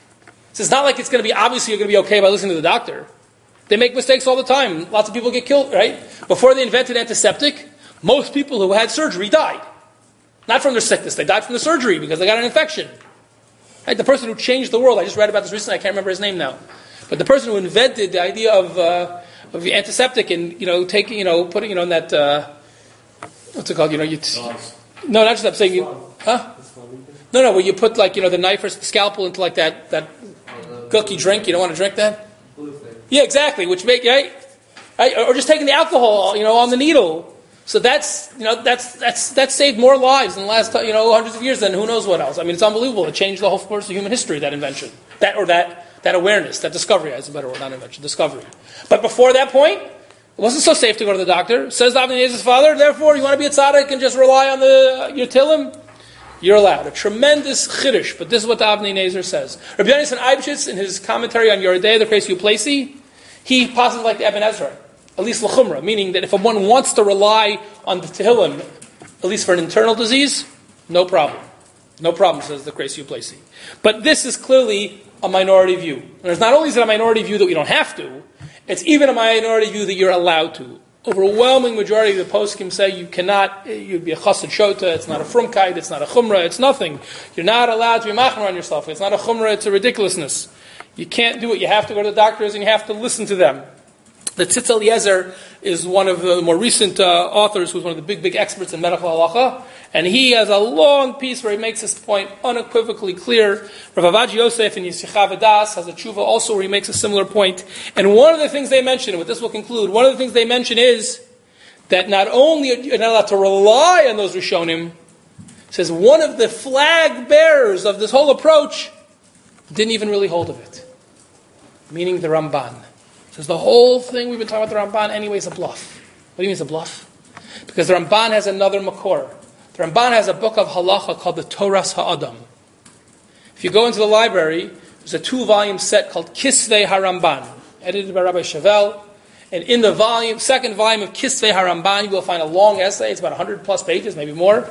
So it's not like it's going to be, obviously you're going to be okay by listening to the doctor. They make mistakes all the time. Lots of people get killed, right? Before they invented antiseptic, most people who had surgery died. Not from their sickness, they died from the surgery because they got an infection. Right? The person who changed the world, I just read about this recently, I can't remember his name now. But the person who invented the idea of uh, of the antiseptic and, you know, taking, you know, putting, you know, in that, uh, what's it called? You know, you t- No, not just that, I'm saying, you, huh? No, no, where you put, like, you know, the knife or the scalpel into, like, that, that cookie drink, you don't want to drink that? Yeah, exactly, which make, right? right? Or just taking the alcohol, you know, on the needle. So that's, you know, that's that's that saved more lives in the last, you know, hundreds of years than who knows what else. I mean, it's unbelievable. It changed the whole course of human history, that invention. That, or that, that awareness, that discovery, is a better word, not invention, discovery. But before that point, it wasn't so safe to go to the doctor. Says Avnei Nezer's father, therefore, you want to be a tzaddik and just rely on the, your tilim? You're allowed. A tremendous chiddush, but this is what the Avnei Nezer says. Rabbi Yonasan Eibschitz, in his commentary on Yoredei, the Kreis Uplesi, he passes like the Eben Ezra. At least l'chumra, meaning that if one wants to rely on the Tehillim, at least for an internal disease, no problem. No problem, says the Kreis Uplesi. But this is clearly a minority view. And it's not only is it a minority view that we don't have to, it's even a minority view that you're allowed to. Overwhelming majority of the poskim say you cannot, you'd be a chassid shota, it's not a frumkeit, it's not a chumrah, it's nothing. You're not allowed to be machmer on yourself. It's not a chumrah, it's a ridiculousness. You can't do it. You have to go to the doctors and you have to listen to them. The Tzitz Eliezer is one of the more recent uh, authors who's one of the big, big experts in medical halacha. And he has a long piece where he makes this point unequivocally clear. Rav Avad Yosef in Yischav Edas has a tshuva also where he makes a similar point. And one of the things they mention, and with this will conclude, one of the things they mention is that not only are you not allowed to rely on those Rishonim, says one of the flag bearers of this whole approach didn't even really hold of it. Meaning the Ramban. Says the whole thing we've been talking about the Ramban anyway is a bluff. What do you mean it's a bluff? Because the Ramban has another makor. The Ramban has a book of halacha called the Toras Ha'adam. If you go into the library, there's a two-volume set called Kisvei HaRamban, edited by Rabbi Chevelle. And in the volume, second volume of Kisvei HaRamban, you will find a long essay, it's about one hundred plus pages, maybe more,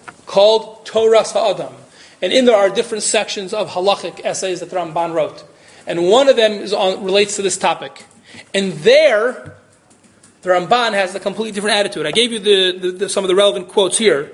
called Toras Ha'adam. And in there are different sections of halachic essays that the Ramban wrote. And one of them is on, relates to this topic. And there, the Ramban has a completely different attitude. I gave you the, the, the, some of the relevant quotes here.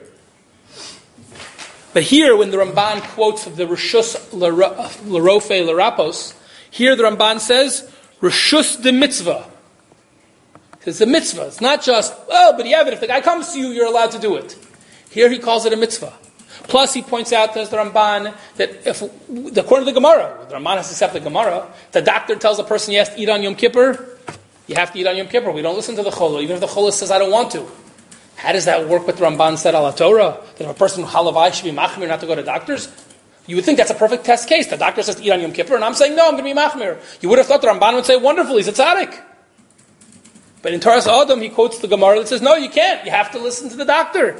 But here, when the Ramban quotes the Rishus L'Rofe L'Rapos, here the Ramban says, Rishus de Mitzvah. It's a mitzvah. It's not just, oh, but yeah, but if the guy comes to you, you're allowed to do it. Here he calls it a mitzvah. Plus, he points out, as the Ramban, that if, according to the Gemara, the Ramban has to accept the Gemara, the doctor tells a person he has to eat on Yom Kippur, you have to eat on Yom Kippur. We don't listen to the Cholah, even if the Cholah says, I don't want to. How does that work with the Ramban said al Torah? That if a person halavai should be machmir not to go to doctors? You would think that's a perfect test case. The doctor says to eat on Yom Kippur, and I'm saying, no, I'm going to be machmir. You would have thought the Ramban would say, wonderful, he's a tzaddik. But in Torah Adam, he quotes the Gemara that says, no, you can't. You have to listen to the doctor.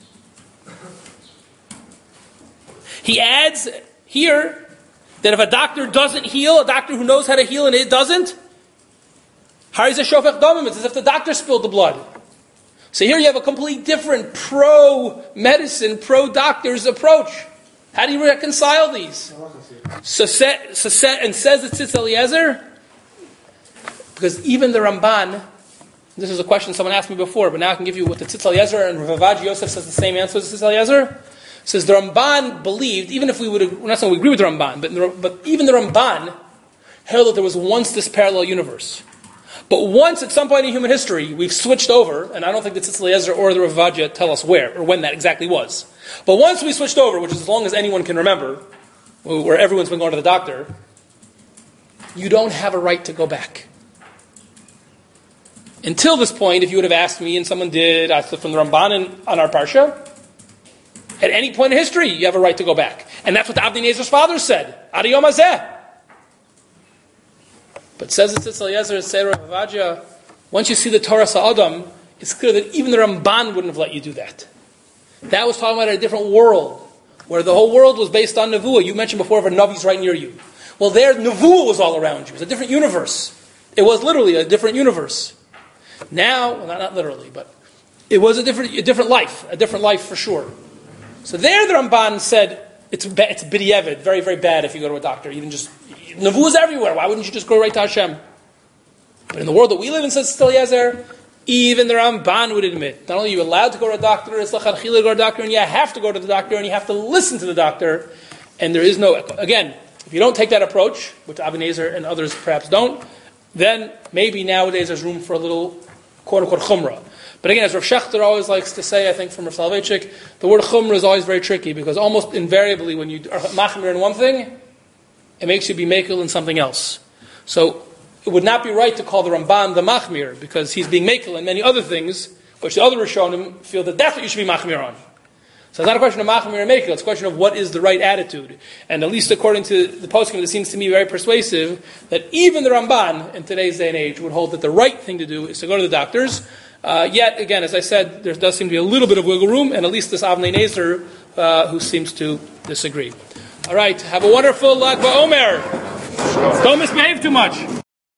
He adds here that if a doctor doesn't heal, a doctor who knows how to heal and it doesn't, Hariz shofech damim, it's as if the doctor spilled the blood. So here you have a completely different pro-medicine, pro-doctors approach. How do you reconcile these? So, set, so set, and says the Tzitz Eliezer, because even the Ramban, this is a question someone asked me before, but now I can give you what the Tzitz Eliezer and Rav Avad Yosef says the same answer as the Tzitz Eliezer. Says the Ramban believed, even if we would, we're not saying we agree with the Ramban, but, the, but even the Ramban held that there was once this parallel universe. But once, at some point in human history, we've switched over, and I don't think the Tzitz Eliezer or the Rav Avad tell us where, or when that exactly was. But once we switched over, which is as long as anyone can remember, where everyone's been going to the doctor, you don't have a right to go back. Until this point, if you would have asked me, and someone did, I said from the Ramban in, on our Parsha, at any point in history, you have a right to go back. And that's what the Avnei Nezer's father said. Adi Yom Hazeh. But says the Tzitz Eliezer, says Rav Avadia, once you see the Torah Sa'adam, it's clear that even the Ramban wouldn't have let you do that. That was talking about a different world, where the whole world was based on Nevuah. You mentioned before if a Navi's right near you. Well, there, Nevuah was all around you. It was a different universe. It was literally a different universe. Now, well, not, not literally, but it was a different, a different life. A different life for sure. So there the Ramban said, it's ba- it's b'di'evid, very, very bad if you go to a doctor. Even just, Nevuah is everywhere. Why wouldn't you just go right to Hashem? But in the world that we live in, says Eliezer, even the Ramban would admit, not only are you allowed to go to a doctor, it's l'chadchila to go to a doctor, and you have to go to the doctor, and you have to listen to the doctor, and there is no, again, if you don't take that approach, which Avnei Nezer and others perhaps don't, then maybe nowadays there's room for a little quote-unquote chumrah. But again, as Rav Shechter always likes to say, I think from Rav Soloveitchik, the word chumrah is always very tricky, because almost invariably when you are machmir in one thing, it makes you be mekel in something else. So it would not be right to call the Ramban the machmir, because he's being mekel in many other things, which the other Rishonim feel that that's what you should be machmir on. So it's not a question of machmir and mekel, it's a question of what is the right attitude. And at least according to the poskim, it seems to me very persuasive that even the Ramban in today's day and age would hold that the right thing to do is to go to the doctors. Uh, yet, again, as I said, there does seem to be a little bit of wiggle room, and at least this Avnei Nezer, uh, who seems to disagree. All right, have a wonderful Lag BaOmer. Don't misbehave too much.